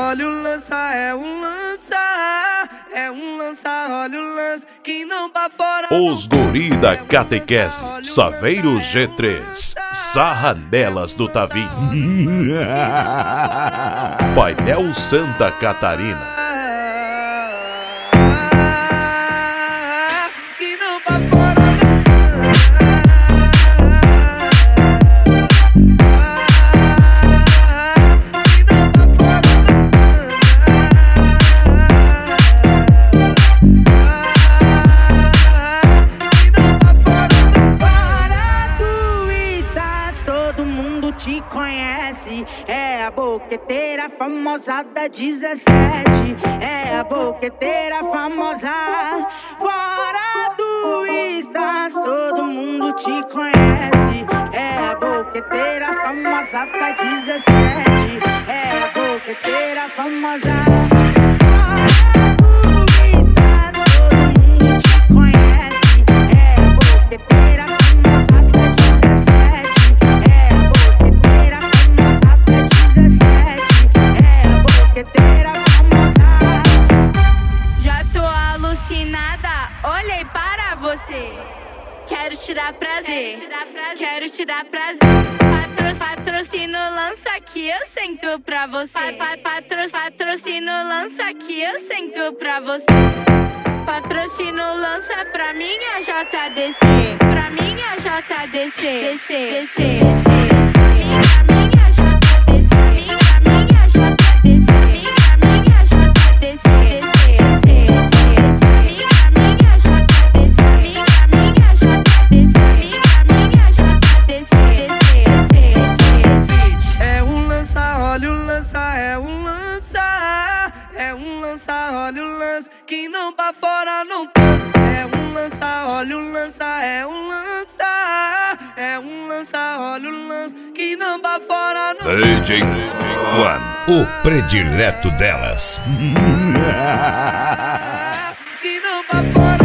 olha o lança, é um lança. É um lança, olha o lance que não pra fora. Os guri da catequese, Saveiro G3, Sarra nelas do Tavim. Painel Santa Catarina. Que não pra fora. Te conhece, é a boqueteira famosa da 17. É a boqueteira famosa. Fora do Estás, todo mundo te conhece. É a boqueteira famosa da 17. É a boqueteira famosa. Olhei para você, quero te dar prazer, quero te dar prazer. Patrocínio lança que eu sento pra você. Patrocínio lança que eu sento pra você. Patrocínio lança pra minha JDC, pra minha JDC, descer. É um lança, olha o lance que não pra fora não tá. É um lança, olha o lança, é um lança. É um lança, olha o lance que não pra fora não tá. DJ One, o predileto delas. Que não pra fora.